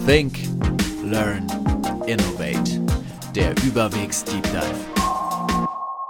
Think, Learn, Innovate. Der Überwegs Deep Dive.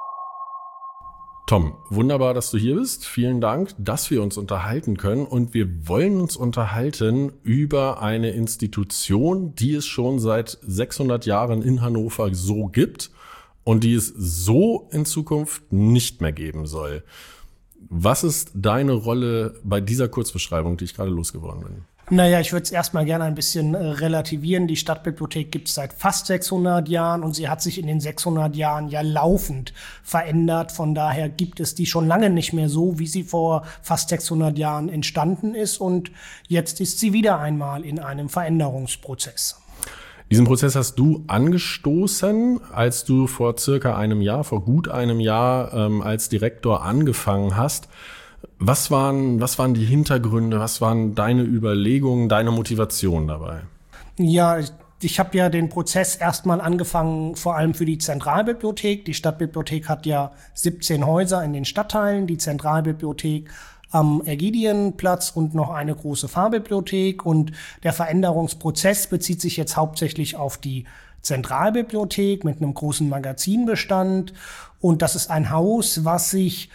Tom, wunderbar, dass du hier bist. Vielen Dank, dass wir uns unterhalten können. Und wir wollen uns unterhalten über eine Institution, die es schon seit 600 Jahren in Hannover so gibt und die es so in Zukunft nicht mehr geben soll. Was ist deine Rolle bei dieser Kurzbeschreibung, die ich gerade losgeworden bin? Naja, ich würde es erstmal gerne ein bisschen relativieren. Die Stadtbibliothek gibt es seit fast 600 Jahren und sie hat sich in den 600 Jahren ja laufend verändert. Von daher gibt es die schon lange nicht mehr so, wie sie vor fast 600 Jahren entstanden ist. Und jetzt ist sie wieder einmal in einem Veränderungsprozess. Diesen Prozess hast du angestoßen, als du vor gut einem Jahr als Direktor angefangen hast. Was waren die Hintergründe, was waren deine Überlegungen, deine Motivation dabei? Ja, ich habe ja den Prozess erstmal angefangen, vor allem für die Zentralbibliothek. Die Stadtbibliothek hat ja 17 Häuser in den Stadtteilen, die Zentralbibliothek am Ägidienplatz und noch eine große Pfarrbibliothek. Und der Veränderungsprozess bezieht sich jetzt hauptsächlich auf die Zentralbibliothek mit einem großen Magazinbestand. Und das ist ein Haus, was sich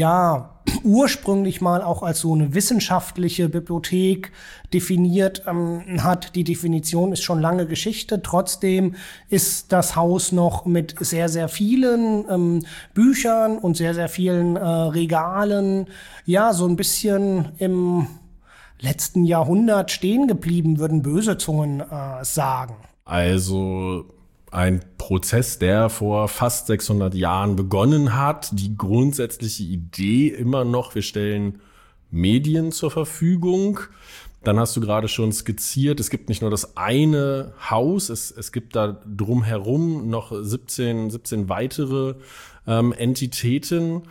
ursprünglich mal auch als so eine wissenschaftliche Bibliothek definiert hat. Die Definition ist schon lange Geschichte. Trotzdem ist das Haus noch mit sehr, sehr vielen Büchern und sehr, sehr vielen Regalen so ein bisschen im letzten Jahrhundert stehen geblieben, würden böse Zungen sagen. Also ein Prozess, der vor fast 600 Jahren begonnen hat. Die grundsätzliche Idee immer noch, wir stellen Medien zur Verfügung. Dann hast du gerade schon skizziert, es gibt nicht nur das eine Haus, es gibt da drumherum noch 17 weitere Entitäten.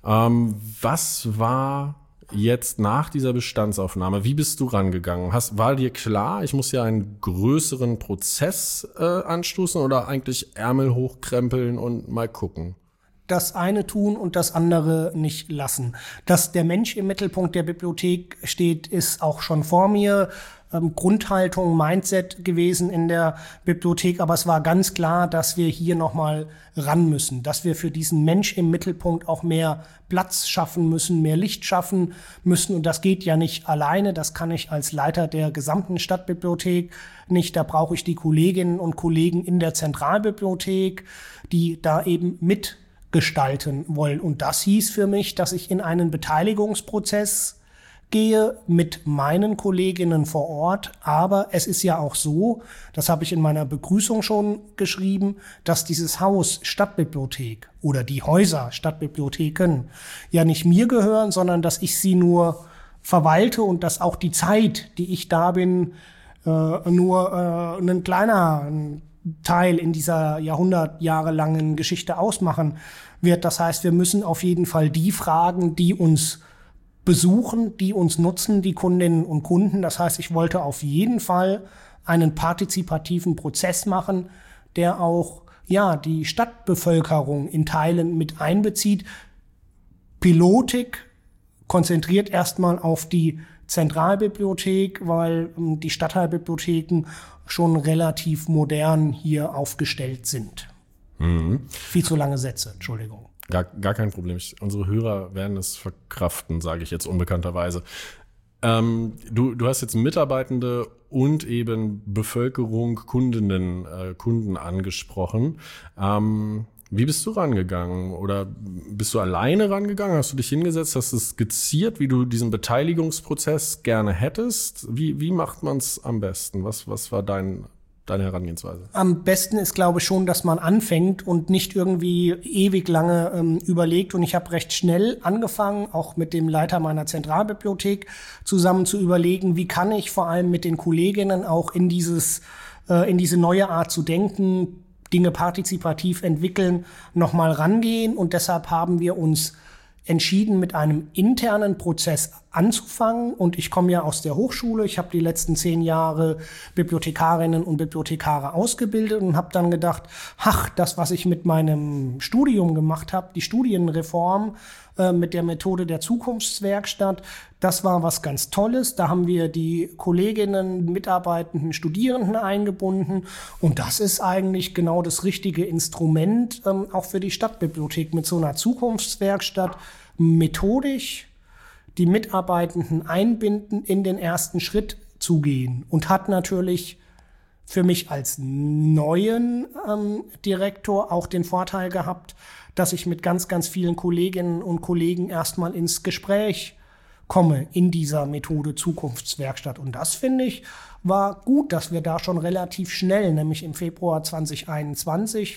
Was war jetzt nach dieser Bestandsaufnahme, wie bist du rangegangen? War dir klar, ich muss ja einen größeren Prozess anstoßen oder eigentlich Ärmel hochkrempeln und mal gucken? Das eine tun und das andere nicht lassen. Dass der Mensch im Mittelpunkt der Bibliothek steht, ist auch schon vor mir Grundhaltung, Mindset gewesen in der Bibliothek. Aber es war ganz klar, dass wir hier nochmal ran müssen, dass wir für diesen Mensch im Mittelpunkt auch mehr Platz schaffen müssen, mehr Licht schaffen müssen. Und das geht ja nicht alleine. Das kann ich als Leiter der gesamten Stadtbibliothek nicht. Da brauche ich die Kolleginnen und Kollegen in der Zentralbibliothek, die da eben mitgestalten wollen. Und das hieß für mich, dass ich in einen Beteiligungsprozess gehe mit meinen Kolleginnen vor Ort. Aber es ist ja auch so, das habe ich in meiner Begrüßung schon geschrieben, dass dieses Haus Stadtbibliothek oder die Häuser Stadtbibliotheken ja nicht mir gehören, sondern dass ich sie nur verwalte und dass auch die Zeit, die ich da bin, nur ein kleiner Teil in dieser jahrhundertjahrelangen Geschichte ausmachen wird. Das heißt, wir müssen auf jeden Fall die Fragen, die uns besuchen, die uns nutzen, die Kundinnen und Kunden. Das heißt, ich wollte auf jeden Fall einen partizipativen Prozess machen, der auch die Stadtbevölkerung in Teilen mit einbezieht. Pilotik konzentriert erstmal auf die Zentralbibliothek, weil die Stadtteilbibliotheken schon relativ modern hier aufgestellt sind. Viel zu lange Sätze, Entschuldigung. Gar kein Problem. Unsere Hörer werden es verkraften, sage ich jetzt unbekannterweise. Du hast jetzt Mitarbeitende und eben Bevölkerung, Kunden angesprochen. Wie bist du rangegangen? Oder bist du alleine rangegangen? Hast du dich hingesetzt, hast es skizziert, wie du diesen Beteiligungsprozess gerne hättest? Wie macht man es am besten? Was war deine Herangehensweise? Am besten ist, glaube ich, schon, dass man anfängt und nicht irgendwie ewig lange überlegt. Und ich habe recht schnell angefangen, auch mit dem Leiter meiner Zentralbibliothek zusammen zu überlegen, wie kann ich vor allem mit den Kolleginnen auch in diese neue Art zu denken, Dinge partizipativ entwickeln, nochmal rangehen. Und deshalb haben wir uns entschieden, mit einem internen Prozess anzufangen. Und ich komme ja aus der Hochschule. Ich habe die letzten 10 Jahre Bibliothekarinnen und Bibliothekare ausgebildet und habe dann gedacht, das, was ich mit meinem Studium gemacht habe, die Studienreform mit der Methode der Zukunftswerkstatt, das war was ganz Tolles. Da haben wir die Kolleginnen, Mitarbeitenden, Studierenden eingebunden. Und das ist eigentlich genau das richtige Instrument, auch für die Stadtbibliothek, mit so einer Zukunftswerkstatt methodisch die Mitarbeitenden einbinden, in den ersten Schritt zu gehen. Und hat natürlich für mich als neuen Direktor auch den Vorteil gehabt, dass ich mit ganz, ganz vielen Kolleginnen und Kollegen erstmal ins Gespräch komme in dieser Methode Zukunftswerkstatt. Und das, finde ich, war gut, dass wir da schon relativ schnell, nämlich im Februar 2021,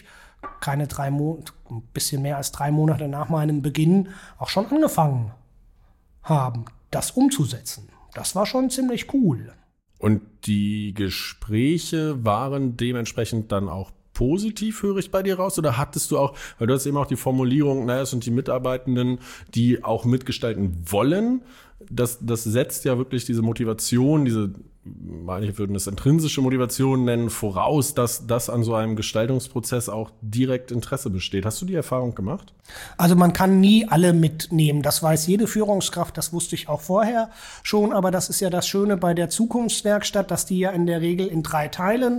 ein bisschen mehr als 3 Monate nach meinem Beginn, auch schon angefangen haben, das umzusetzen. Das war schon ziemlich cool. Und die Gespräche waren dementsprechend dann auch positiv, höre ich bei dir raus? Oder hattest du auch, weil du hast eben auch die Formulierung, es sind die Mitarbeitenden, die auch mitgestalten wollen. Das setzt ja wirklich diese Motivation, manche würden es intrinsische Motivation nennen, voraus, dass an so einem Gestaltungsprozess auch direkt Interesse besteht. Hast du die Erfahrung gemacht? Also man kann nie alle mitnehmen. Das weiß jede Führungskraft, das wusste ich auch vorher schon. Aber das ist ja das Schöne bei der Zukunftswerkstatt, dass die ja in der Regel in 3 Teilen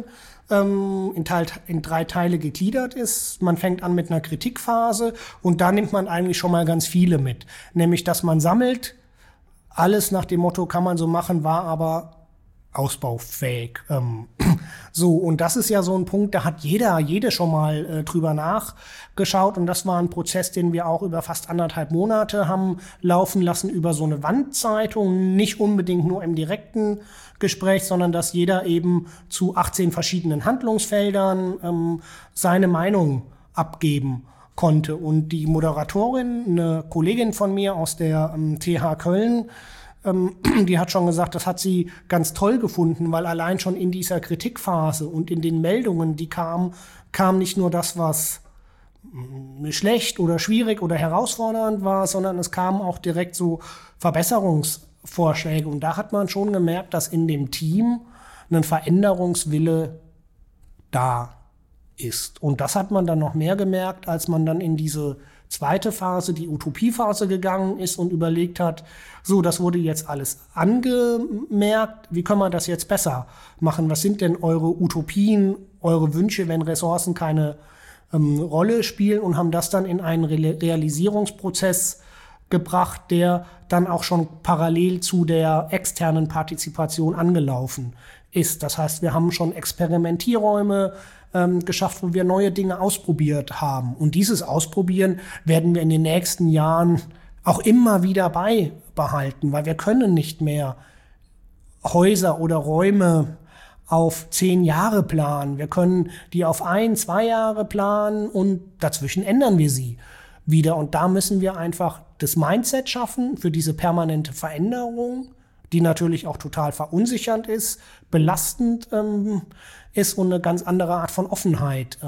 in 3 Teile gegliedert ist. Man fängt an mit einer Kritikphase und da nimmt man eigentlich schon mal ganz viele mit. Nämlich, dass man sammelt, alles nach dem Motto, kann man so machen, war aber ausbaufähig. So, und das ist ja so ein Punkt, da hat jede schon mal drüber nachgeschaut. Und das war ein Prozess, den wir auch über fast 1,5 Monate haben laufen lassen, über so eine Wandzeitung, nicht unbedingt nur im direkten Gespräch, sondern dass jeder eben zu 18 verschiedenen Handlungsfeldern seine Meinung abgeben konnte. Und die Moderatorin, eine Kollegin von mir aus der TH Köln, die hat schon gesagt, das hat sie ganz toll gefunden, weil allein schon in dieser Kritikphase und in den Meldungen, die kam nicht nur das, was schlecht oder schwierig oder herausfordernd war, sondern es kamen auch direkt so Verbesserungsvorschläge. Und da hat man schon gemerkt, dass in dem Team ein Veränderungswille da ist. Und das hat man dann noch mehr gemerkt, als man dann in diese zweite Phase, die Utopiephase, gegangen ist und überlegt hat, so, das wurde jetzt alles angemerkt, wie können wir das jetzt besser machen? Was sind denn eure Utopien, eure Wünsche, wenn Ressourcen keine Rolle spielen, und haben das dann in einen Realisierungsprozess gebracht, der dann auch schon parallel zu der externen Partizipation angelaufen ist. Das heißt, wir haben schon Experimentierräume geschafft, wo wir neue Dinge ausprobiert haben. Und dieses Ausprobieren werden wir in den nächsten Jahren auch immer wieder beibehalten, weil wir können nicht mehr Häuser oder Räume auf 10 Jahre planen. Wir können die auf 1-2 Jahre planen und dazwischen ändern wir sie wieder. Und da müssen wir einfach das Mindset schaffen für diese permanente Veränderung, die natürlich auch total verunsichernd ist, belastend ist und eine ganz andere Art von Offenheit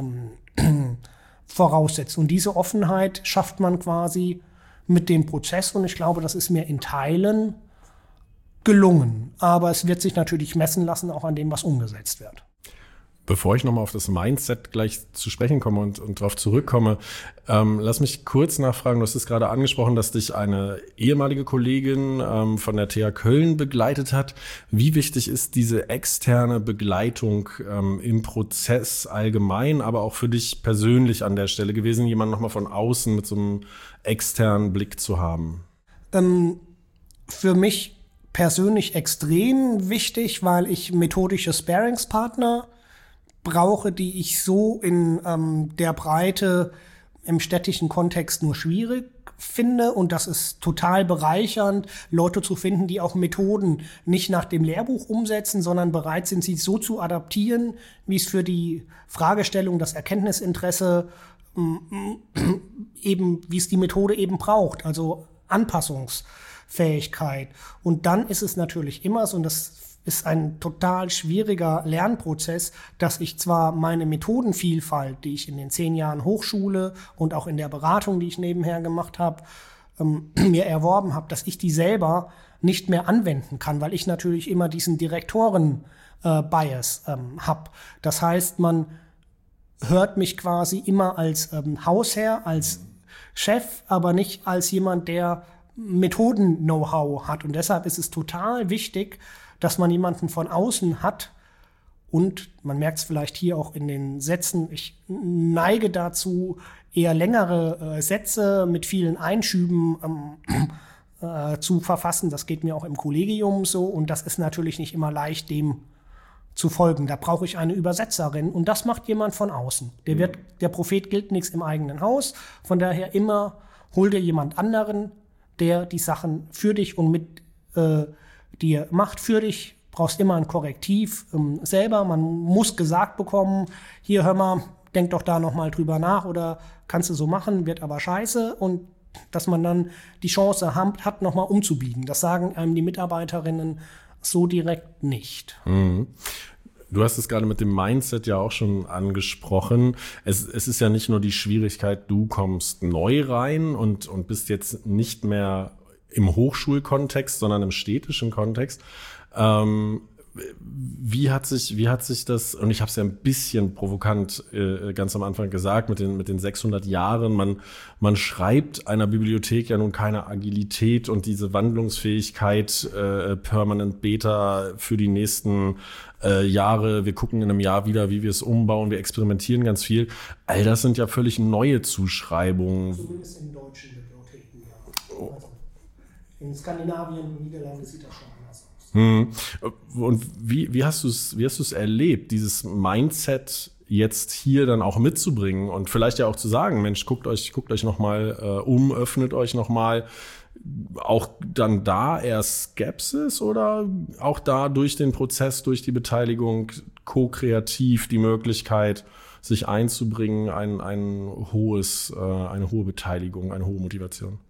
voraussetzt. Und diese Offenheit schafft man quasi mit dem Prozess, und ich glaube, das ist mir in Teilen gelungen. Aber es wird sich natürlich messen lassen, auch an dem, was umgesetzt wird. Bevor ich nochmal auf das Mindset gleich zu sprechen komme und darauf zurückkomme, lass mich kurz nachfragen. Du hast es gerade angesprochen, dass dich eine ehemalige Kollegin von der TH Köln begleitet hat. Wie wichtig ist diese externe Begleitung im Prozess allgemein, aber auch für dich persönlich an der Stelle gewesen, jemanden nochmal von außen mit so einem externen Blick zu haben? Für mich persönlich extrem wichtig, weil ich methodische Sparingspartner brauche, die ich so in der Breite im städtischen Kontext nur schwierig finde. Und das ist total bereichernd, Leute zu finden, die auch Methoden nicht nach dem Lehrbuch umsetzen, sondern bereit sind, sie so zu adaptieren, wie es für die Fragestellung, das Erkenntnisinteresse eben, wie es die Methode eben braucht, also Anpassungsfähigkeit. Und dann ist es natürlich immer so, und das ist ein total schwieriger Lernprozess, dass ich zwar meine Methodenvielfalt, die ich in den 10 Jahren Hochschule und auch in der Beratung, die ich nebenher gemacht habe, mir erworben habe, dass ich die selber nicht mehr anwenden kann, weil ich natürlich immer diesen Direktoren-Bias habe. Das heißt, man hört mich quasi immer als Hausherr, als Chef, aber nicht als jemand, der Methoden-Know-how hat. Und deshalb ist es total wichtig, dass man jemanden von außen hat. Und man merkt es vielleicht hier auch in den Sätzen, ich neige dazu, eher längere Sätze mit vielen Einschüben zu verfassen. Das geht mir auch im Kollegium so. Und das ist natürlich nicht immer leicht, dem zu folgen. Da brauche ich eine Übersetzerin. Und das macht jemand von außen. Der Prophet gilt nichts im eigenen Haus. Von daher immer hol dir jemand anderen, der die Sachen für dich und mit dir macht für dich. Brauchst immer ein Korrektiv selber. Man muss gesagt bekommen, hier hör mal, denk doch da nochmal drüber nach oder kannst du so machen, wird aber scheiße. Und dass man dann die Chance hat, nochmal umzubiegen. Das sagen einem die Mitarbeiterinnen so direkt nicht. Mhm. Du hast es gerade mit dem Mindset ja auch schon angesprochen. Es ist ja nicht nur die Schwierigkeit, du kommst neu rein und bist jetzt nicht mehr im Hochschulkontext, sondern im städtischen Kontext. Wie hat sich das, und ich habe es ja ein bisschen provokant ganz am Anfang gesagt, mit den 600 Jahren, man schreibt einer Bibliothek ja nun keine Agilität und diese Wandlungsfähigkeit permanent Beta für die nächsten Jahre, wir gucken in einem Jahr wieder, wie wir es umbauen, wir experimentieren ganz viel. All das sind ja völlig neue Zuschreibungen. Zumindest in deutschen Bibliotheken, ja. Also in Skandinavien und Niederlande sieht das schon anders aus. Und wie hast du es erlebt, dieses Mindset jetzt hier dann auch mitzubringen und vielleicht ja auch zu sagen, Mensch, guckt euch noch mal öffnet euch noch mal, auch dann da eher Skepsis oder auch da durch den Prozess, durch die Beteiligung ko-kreativ die Möglichkeit, sich einzubringen, eine hohe Beteiligung, eine hohe Motivation?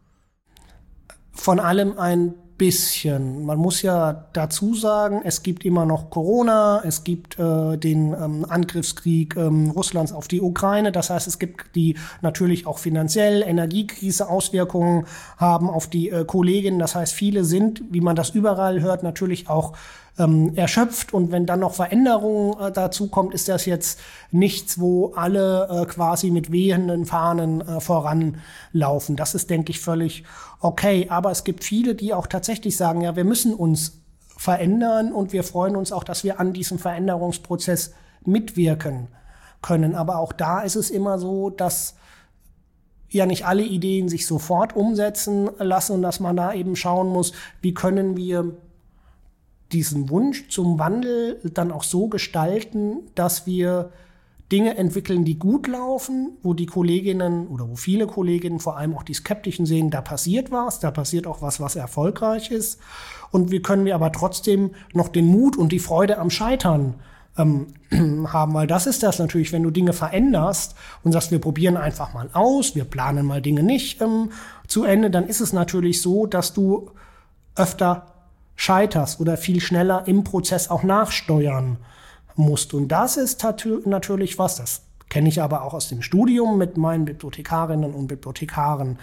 Von allem ein bisschen. Man muss ja dazu sagen, es gibt immer noch Corona, es gibt den Angriffskrieg Russlands auf die Ukraine. Das heißt, es gibt die natürlich auch finanziell Energiekrise Auswirkungen haben auf die Kolleginnen. Das heißt, viele sind, wie man das überall hört, natürlich auch erschöpft. Und wenn dann noch Veränderungen dazu kommt, ist das jetzt nichts, wo alle quasi mit wehenden Fahnen voranlaufen. Das ist, denke ich, völlig okay. Aber es gibt viele, die auch tatsächlich sagen, ja, wir müssen uns verändern und wir freuen uns auch, dass wir an diesem Veränderungsprozess mitwirken können. Aber auch da ist es immer so, dass ja nicht alle Ideen sich sofort umsetzen lassen und dass man da eben schauen muss, wie können wir diesen Wunsch zum Wandel dann auch so gestalten, dass wir Dinge entwickeln, die gut laufen, wo die Kolleginnen oder wo viele Kolleginnen, vor allem auch die Skeptischen, sehen, da passiert was, da passiert auch was erfolgreich ist. Und wie können wir aber trotzdem noch den Mut und die Freude am Scheitern haben, weil das ist das natürlich, wenn du Dinge veränderst und sagst, wir probieren einfach mal aus, wir planen mal Dinge nicht zu Ende, dann ist es natürlich so, dass du öfter scheiterst oder viel schneller im Prozess auch nachsteuern musst. Und das ist natürlich was, das kenne ich aber auch aus dem Studium mit meinen Bibliothekarinnen und Bibliothekaren,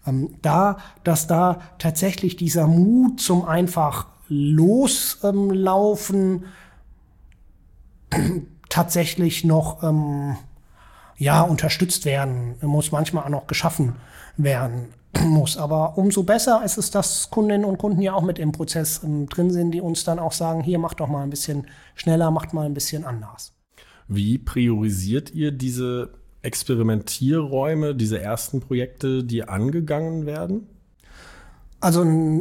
dass da tatsächlich dieser Mut zum einfach loslaufen tatsächlich noch unterstützt werden muss, manchmal auch noch geschaffen werden muss. Aber umso besser ist es, dass Kundinnen und Kunden ja auch mit im Prozess drin sind, die uns dann auch sagen, hier macht doch mal ein bisschen schneller, macht mal ein bisschen anders. Wie priorisiert ihr diese Experimentierräume, diese ersten Projekte, die angegangen werden? Also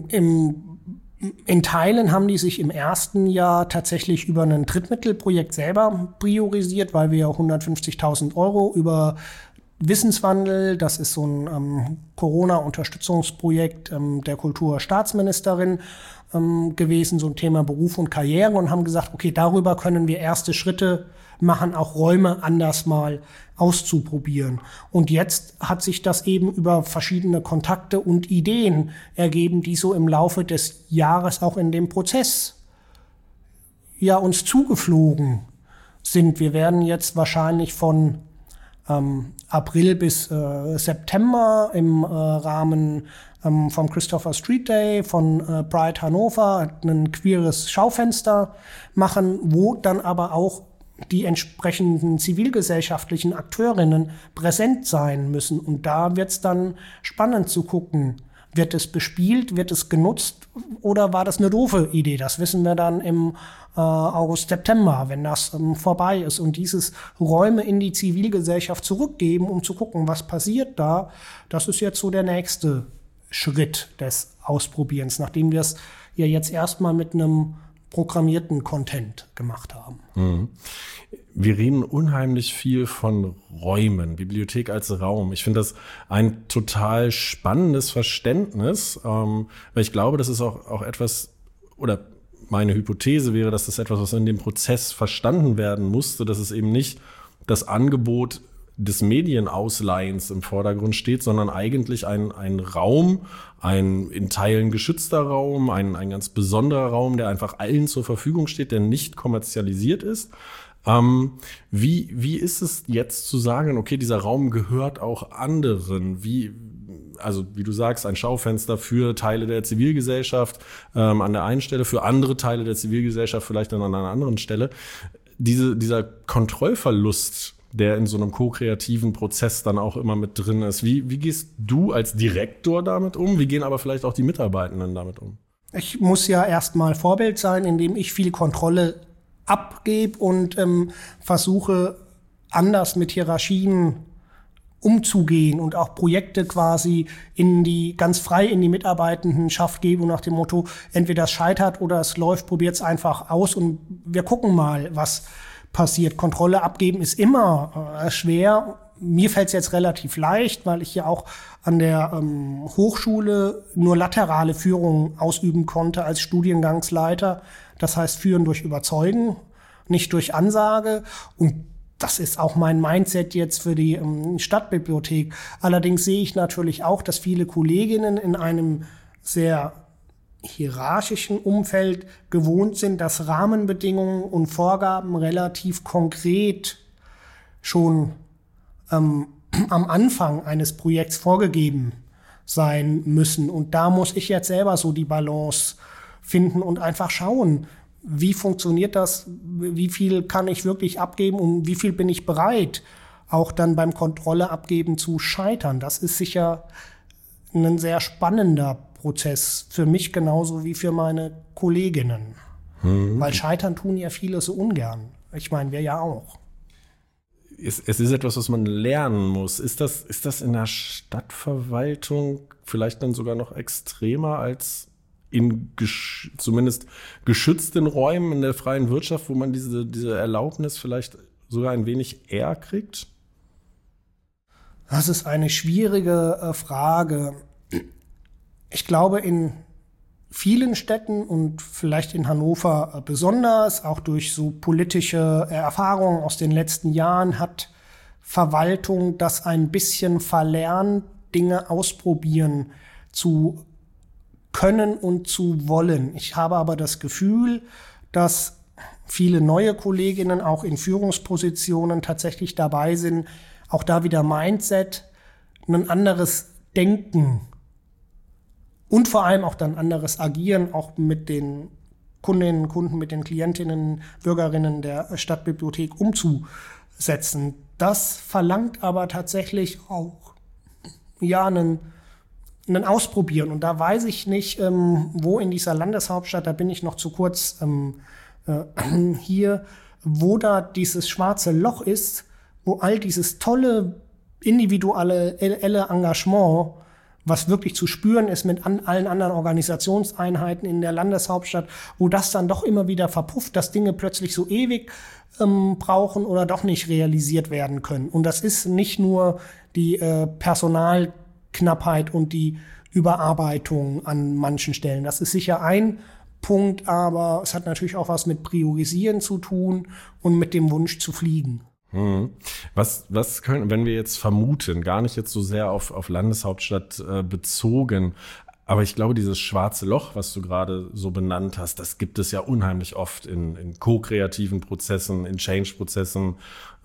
in Teilen haben die sich im ersten Jahr tatsächlich über ein Drittmittelprojekt selber priorisiert, weil wir 150.000 € über Wissenswandel, das ist so ein Corona-Unterstützungsprojekt der Kulturstaatsministerin gewesen, so ein Thema Beruf und Karriere, und haben gesagt, okay, darüber können wir erste Schritte machen, auch Räume anders mal auszuprobieren. Und jetzt hat sich das eben über verschiedene Kontakte und Ideen ergeben, die so im Laufe des Jahres auch in dem Prozess ja uns zugeflogen sind. Wir werden jetzt wahrscheinlich von April bis September im Rahmen vom Christopher Street Day von Pride Hannover ein queeres Schaufenster machen, wo dann aber auch die entsprechenden zivilgesellschaftlichen Akteurinnen präsent sein müssen. Und da wird es dann spannend zu gucken, wird es bespielt, wird es genutzt oder war das eine doofe Idee? Das wissen wir dann im August, September, wenn das vorbei ist. Und dieses Räume in die Zivilgesellschaft zurückgeben, um zu gucken, was passiert da, das ist jetzt so der nächste Schritt des Ausprobierens, nachdem wir es ja jetzt erstmal mit einem programmierten Content gemacht haben. Mhm. Wir reden unheimlich viel von Räumen, Bibliothek als Raum. Ich finde das ein total spannendes Verständnis, weil ich glaube, das ist auch etwas, oder meine Hypothese wäre, dass das etwas, was in dem Prozess verstanden werden musste, dass es eben nicht das Angebot des Medienausleihens im Vordergrund steht, sondern eigentlich ein Raum, ein in Teilen geschützter Raum, ein ganz besonderer Raum, der einfach allen zur Verfügung steht, der nicht kommerzialisiert ist. Wie ist es jetzt zu sagen, okay, dieser Raum gehört auch anderen? Wie du sagst, ein Schaufenster für Teile der Zivilgesellschaft an der einen Stelle, für andere Teile der Zivilgesellschaft vielleicht dann an einer anderen Stelle. Dieser Kontrollverlust, der in so einem ko-kreativen Prozess dann auch immer mit drin ist. Wie gehst du als Direktor damit um? Wie gehen aber vielleicht auch die Mitarbeitenden damit um? Ich muss ja erstmal Vorbild sein, indem ich viel Kontrolle abgebe und versuche, anders mit Hierarchien umzugehen und auch Projekte quasi ganz frei in die Mitarbeitendenschaft gebe und nach dem Motto, entweder es scheitert oder es läuft, probiert es einfach aus und wir gucken mal, was passiert. Kontrolle abgeben ist immer schwer. Mir fällt es jetzt relativ leicht, weil ich ja auch an der Hochschule nur laterale Führung ausüben konnte als Studiengangsleiter. Das heißt, führen durch Überzeugen, nicht durch Ansage. Und das ist auch mein Mindset jetzt für die Stadtbibliothek. Allerdings sehe ich natürlich auch, dass viele Kolleginnen in einem sehr hierarchischen Umfeld gewohnt sind, dass Rahmenbedingungen und Vorgaben relativ konkret schon am Anfang eines Projekts vorgegeben sein müssen. Und da muss ich jetzt selber so die Balance finden und einfach schauen, wie funktioniert das, wie viel kann ich wirklich abgeben und wie viel bin ich bereit, auch dann beim Kontrolle abgeben zu scheitern. Das ist sicher ein sehr spannender Prozess, für mich genauso wie für meine Kolleginnen. Weil scheitern tun ja viele so ungern. Ich meine, wir ja auch. Es ist etwas, was man lernen muss. Ist das in der Stadtverwaltung vielleicht dann sogar noch extremer als in zumindest geschützten Räumen in der freien Wirtschaft, wo man diese Erlaubnis vielleicht sogar ein wenig eher kriegt? Das ist eine schwierige Frage. Ich glaube, in vielen Städten und vielleicht in Hannover besonders, auch durch so politische Erfahrungen aus den letzten Jahren, hat Verwaltung das ein bisschen verlernt, Dinge ausprobieren zu können und zu wollen. Ich habe aber das Gefühl, dass viele neue Kolleginnen auch in Führungspositionen tatsächlich dabei sind, auch da wieder Mindset, ein anderes Denken und vor allem auch dann anderes Agieren, auch mit den Kundinnen und Kunden, mit den Klientinnen, Bürgerinnen der Stadtbibliothek umzusetzen. Das verlangt aber tatsächlich auch einen Ausprobieren. Und da weiß ich nicht, wo in dieser Landeshauptstadt, da bin ich noch zu kurz hier, wo da dieses schwarze Loch ist, wo all dieses tolle individuelle Engagement, was wirklich zu spüren ist mit allen anderen Organisationseinheiten in der Landeshauptstadt, wo das dann doch immer wieder verpufft, dass Dinge plötzlich so ewig brauchen oder doch nicht realisiert werden können. Und das ist nicht nur die Personalknappheit und die Überarbeitung an manchen Stellen. Das ist sicher ein Punkt, aber es hat natürlich auch was mit Priorisieren zu tun und mit dem Wunsch zu fliegen. Was können, wenn wir jetzt vermuten, gar nicht jetzt so sehr auf Landeshauptstadt bezogen, Aber ich glaube, dieses schwarze Loch, was du gerade so benannt hast, das gibt es ja unheimlich oft in co-kreativen Prozessen, in Change-Prozessen.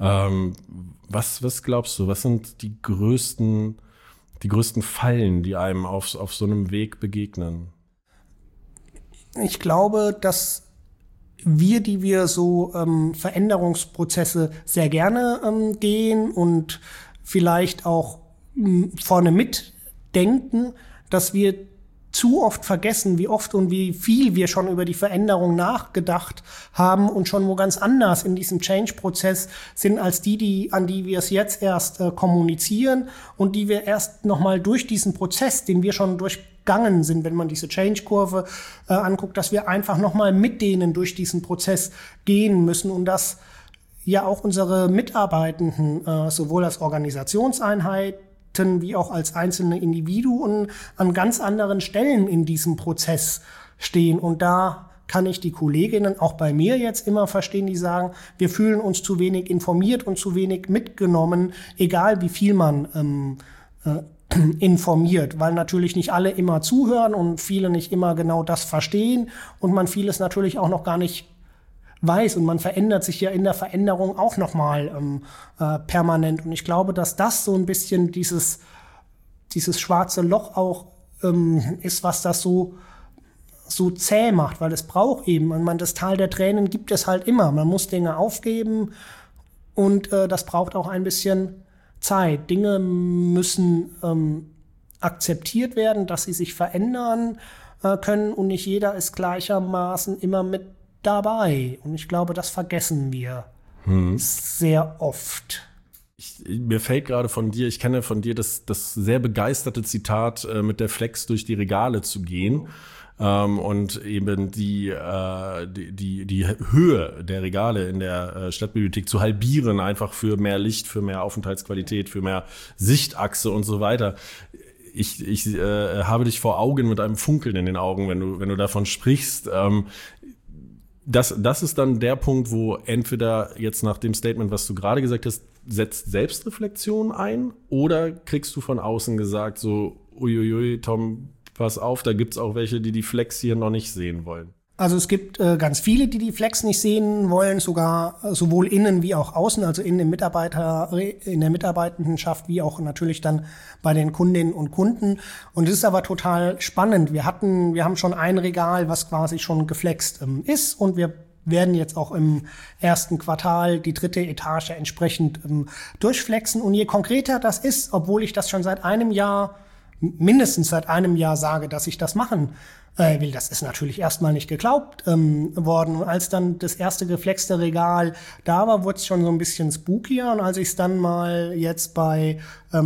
Was glaubst du, was sind die größten Fallen, die einem auf so einem Weg begegnen? Ich glaube, dass die wir so Veränderungsprozesse sehr gerne gehen und vielleicht auch vorne mitdenken, dass wir zu oft vergessen, wie oft und wie viel wir schon über die Veränderung nachgedacht haben und schon wo ganz anders in diesem Change-Prozess sind als an die wir es jetzt erst kommunizieren und die wir erst nochmal durch diesen Prozess, den wir schon durchgangen sind, wenn man diese Change-Kurve anguckt, dass wir einfach nochmal mit denen durch diesen Prozess gehen müssen und dass ja auch unsere Mitarbeitenden sowohl als Organisationseinheit wie auch als einzelne Individuen an ganz anderen Stellen in diesem Prozess stehen. Und da kann ich die Kolleginnen auch bei mir jetzt immer verstehen, die sagen, wir fühlen uns zu wenig informiert und zu wenig mitgenommen, egal wie viel man informiert, weil natürlich nicht alle immer zuhören und viele nicht immer genau das verstehen und man vieles natürlich auch noch gar nicht weiß und man verändert sich ja in der Veränderung auch nochmal permanent. Und ich glaube, dass das so ein bisschen dieses schwarze Loch auch ist, was das so zäh macht, weil es braucht eben, das Tal der Tränen gibt es halt immer. Man muss Dinge aufgeben und das braucht auch ein bisschen Zeit. Dinge müssen akzeptiert werden, dass sie sich verändern können und nicht jeder ist gleichermaßen immer mit dabei. Und ich glaube, das vergessen wir sehr oft. Mir fällt gerade von dir, ich kenne von dir das sehr begeisterte Zitat, mit der Flex durch die Regale zu gehen und eben die Höhe der Regale in der Stadtbibliothek zu halbieren, einfach für mehr Licht, für mehr Aufenthaltsqualität, für mehr Sichtachse und so weiter. Ich habe dich vor Augen mit einem Funkeln in den Augen, wenn du davon sprichst. Das ist dann der Punkt, wo entweder jetzt nach dem Statement, was du gerade gesagt hast, setzt Selbstreflexion ein oder kriegst du von außen gesagt so, uiuiui, Tom, pass auf, da gibt's auch welche, die Flex hier noch nicht sehen wollen. Also es gibt ganz viele, die Flex nicht sehen wollen, sogar sowohl innen wie auch außen, also in der Mitarbeitendenschaft wie auch natürlich dann bei den Kundinnen und Kunden. Und es ist aber total spannend. Wir haben schon ein Regal, was quasi schon geflext ist und wir werden jetzt auch im ersten Quartal die 3. Etage entsprechend durchflexen. Und je konkreter das ist, obwohl ich das schon mindestens seit einem Jahr sage, dass ich das machen will, das ist natürlich erstmal nicht geglaubt worden. Und als dann das erste geflexte Regal da war, wurde es schon so ein bisschen spookier. Und als ich es dann mal jetzt beim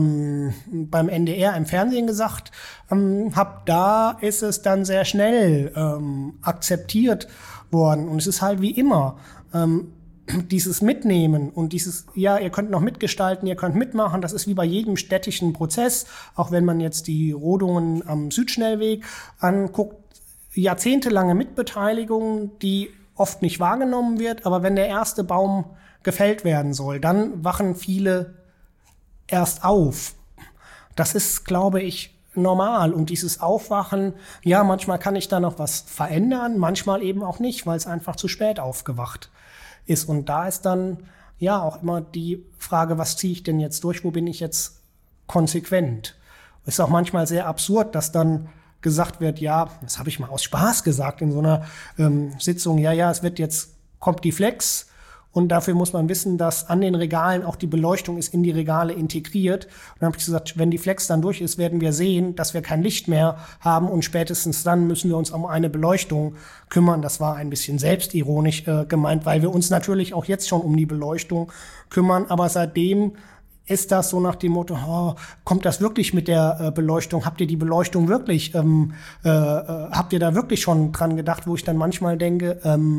NDR im Fernsehen gesagt habe, da ist es dann sehr schnell akzeptiert worden. Und es ist halt wie immer dieses Mitnehmen und dieses, ja, ihr könnt noch mitgestalten, ihr könnt mitmachen, das ist wie bei jedem städtischen Prozess, auch wenn man jetzt die Rodungen am Südschnellweg anguckt, jahrzehntelange Mitbeteiligung, die oft nicht wahrgenommen wird, aber wenn der erste Baum gefällt werden soll, dann wachen viele erst auf. Das ist, glaube ich, normal. Und dieses Aufwachen, ja, manchmal kann ich da noch was verändern, manchmal eben auch nicht, weil es einfach zu spät aufgewacht ist. Und da ist dann ja auch immer die Frage, was ziehe ich denn jetzt durch, wo bin ich jetzt konsequent? Ist auch manchmal sehr absurd, dass dann gesagt wird, ja, das habe ich mal aus Spaß gesagt in so einer Sitzung, ja, kommt die Flex und dafür muss man wissen, dass an den Regalen auch die Beleuchtung ist in die Regale integriert. Und dann habe ich gesagt, wenn die Flex dann durch ist, werden wir sehen, dass wir kein Licht mehr haben und spätestens dann müssen wir uns um eine Beleuchtung kümmern. Das war ein bisschen selbstironisch gemeint, weil wir uns natürlich auch jetzt schon um die Beleuchtung kümmern, aber seitdem ist das so nach dem Motto, kommt das wirklich mit der Beleuchtung? Habt ihr die Beleuchtung wirklich, habt ihr da wirklich schon dran gedacht, wo ich dann manchmal denke,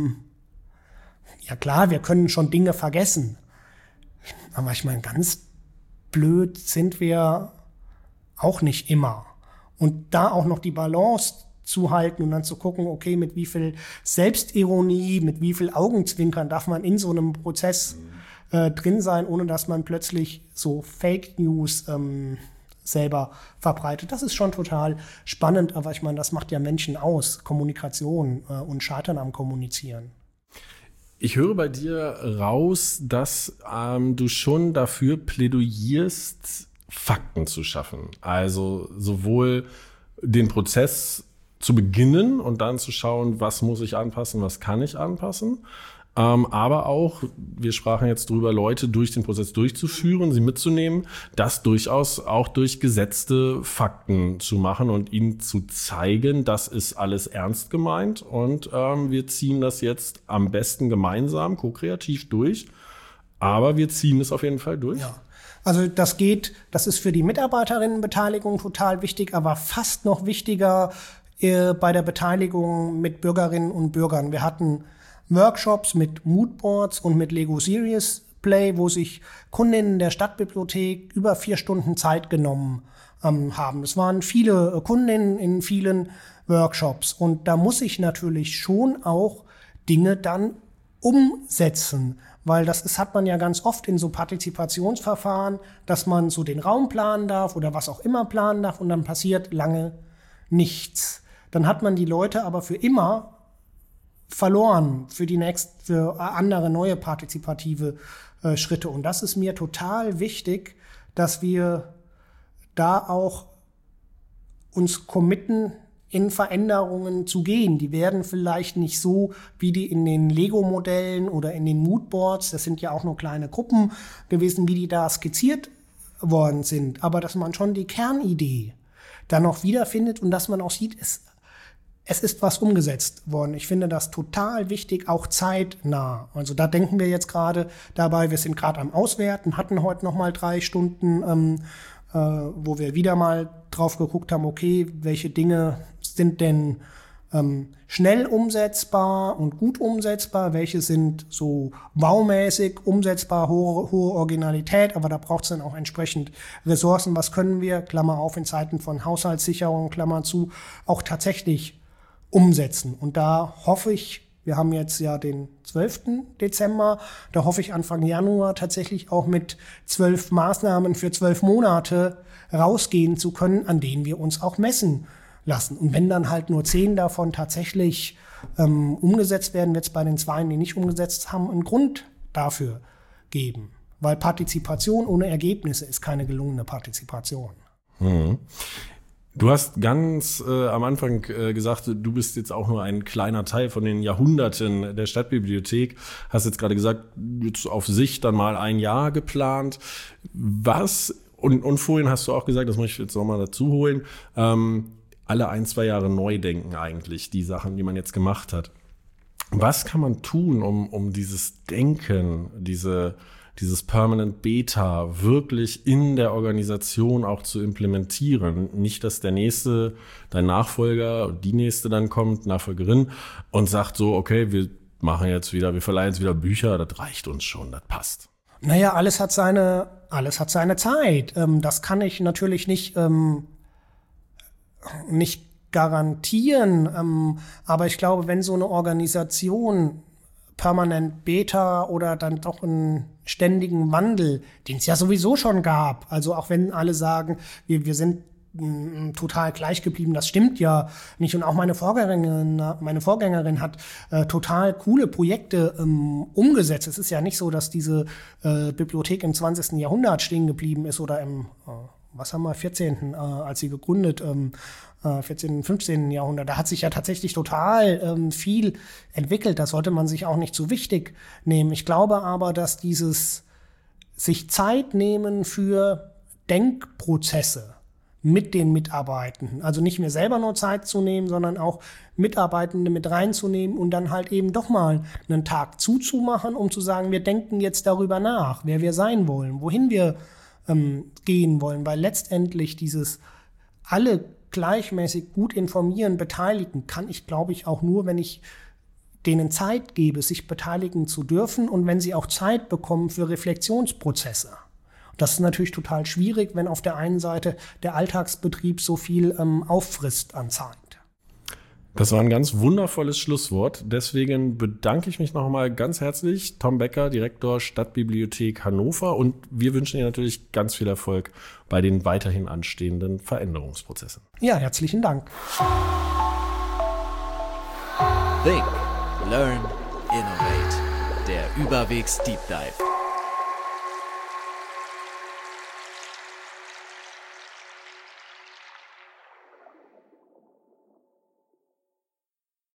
ja klar, wir können schon Dinge vergessen. Aber ich meine, ganz blöd sind wir auch nicht immer. Und da auch noch die Balance zu halten und dann zu gucken, okay, mit wie viel Selbstironie, mit wie viel Augenzwinkern darf man in so einem Prozess drin sein, ohne dass man plötzlich so Fake News selber verbreitet. Das ist schon total spannend, aber ich meine, das macht ja Menschen aus, Kommunikation und Scheitern am Kommunizieren. Ich höre bei dir raus, dass du schon dafür plädierst, Fakten zu schaffen. Also sowohl den Prozess zu beginnen und dann zu schauen, was muss ich anpassen, was kann ich anpassen. Aber auch, wir sprachen jetzt drüber, Leute durch den Prozess durchzuführen, sie mitzunehmen, das durchaus auch durch gesetzte Fakten zu machen und ihnen zu zeigen, das ist alles ernst gemeint und wir ziehen das jetzt am besten gemeinsam, ko-kreativ durch, aber wir ziehen es auf jeden Fall durch. Ja. Also das ist für die Mitarbeiterinnenbeteiligung total wichtig, aber fast noch wichtiger bei der Beteiligung mit Bürgerinnen und Bürgern. Wir hatten Workshops mit Moodboards und mit Lego Serious Play, wo sich Kundinnen der Stadtbibliothek über 4 Stunden Zeit genommen haben. Es waren viele Kundinnen in vielen Workshops und da muss ich natürlich schon auch Dinge dann umsetzen, weil das hat man ja ganz oft in so Partizipationsverfahren, dass man so den Raum planen darf oder was auch immer planen darf und dann passiert lange nichts. Dann hat man die Leute aber für immer verloren für andere neue partizipative Schritte. Und das ist mir total wichtig, dass wir da auch uns committen, in Veränderungen zu gehen. Die werden vielleicht nicht so, wie die in den Lego-Modellen oder in den Moodboards, das sind ja auch nur kleine Gruppen gewesen, wie die da skizziert worden sind. Aber dass man schon die Kernidee dann noch wiederfindet und dass man auch sieht, es ist was umgesetzt worden. Ich finde das total wichtig, auch zeitnah. Also da denken wir jetzt gerade dabei, wir sind gerade am Auswerten, hatten heute noch mal 3 Stunden, wo wir wieder mal drauf geguckt haben, okay, welche Dinge sind denn schnell umsetzbar und gut umsetzbar, welche sind so baumäßig umsetzbar, hohe Originalität, aber da braucht es dann auch entsprechend Ressourcen. Was können wir, Klammer auf, in Zeiten von Haushaltssicherung, Klammer zu, auch tatsächlich umsetzen? Und da hoffe ich, wir haben jetzt ja den 12. Dezember, da hoffe ich Anfang Januar tatsächlich auch mit 12 Maßnahmen für 12 Monate rausgehen zu können, an denen wir uns auch messen lassen. Und wenn dann halt nur 10 davon tatsächlich umgesetzt werden, wird es bei den 2, die nicht umgesetzt haben, einen Grund dafür geben. Weil Partizipation ohne Ergebnisse ist keine gelungene Partizipation. Mhm. Du hast ganz am Anfang gesagt, du bist jetzt auch nur ein kleiner Teil von den Jahrhunderten der Stadtbibliothek. Hast jetzt gerade gesagt, jetzt auf sich dann mal ein Jahr geplant. Und vorhin hast du auch gesagt, das muss ich jetzt nochmal dazu holen, alle 1-2 Jahre neu denken eigentlich, die Sachen, die man jetzt gemacht hat. Was kann man tun, um dieses Denken, dieses Permanent Beta wirklich in der Organisation auch zu implementieren? Nicht, dass dein Nachfolger, die nächste dann kommt, Nachfolgerin und sagt so, okay, wir verleihen jetzt wieder Bücher, das reicht uns schon, das passt. Naja, alles hat seine Zeit. Das kann ich natürlich nicht garantieren, aber ich glaube, wenn so eine Organisation permanent Beta oder dann doch einen ständigen Wandel, den es ja sowieso schon gab, also auch wenn alle sagen, wir sind total gleich geblieben, das stimmt ja nicht. Und auch meine Vorgängerin hat total coole Projekte umgesetzt. Es ist ja nicht so, dass diese Bibliothek im 20. Jahrhundert stehen geblieben ist oder im 14., als sie gegründet, 14., 15. Jahrhundert. Da hat sich ja tatsächlich total viel entwickelt. Das sollte man sich auch nicht zu wichtig nehmen. Ich glaube aber, dass dieses sich Zeit nehmen für Denkprozesse mit den Mitarbeitenden, also nicht mir selber nur Zeit zu nehmen, sondern auch Mitarbeitende mit reinzunehmen und dann halt eben doch mal einen Tag zuzumachen, um zu sagen, wir denken jetzt darüber nach, wer wir sein wollen, wohin wir gehen wollen, weil letztendlich dieses alle gleichmäßig gut informieren, beteiligen, kann ich, glaube ich, auch nur, wenn ich denen Zeit gebe, sich beteiligen zu dürfen und wenn sie auch Zeit bekommen für Reflexionsprozesse. Das ist natürlich total schwierig, wenn auf der einen Seite der Alltagsbetrieb so viel auffrisst an Zeit. Das war ein ganz wundervolles Schlusswort. Deswegen bedanke ich mich nochmal ganz herzlich. Tom Becker, Direktor Stadtbibliothek Hannover. Und wir wünschen Ihnen natürlich ganz viel Erfolg bei den weiterhin anstehenden Veränderungsprozessen. Ja, herzlichen Dank. Think, Learn, Innovate. Der Überwegs Deep Dive.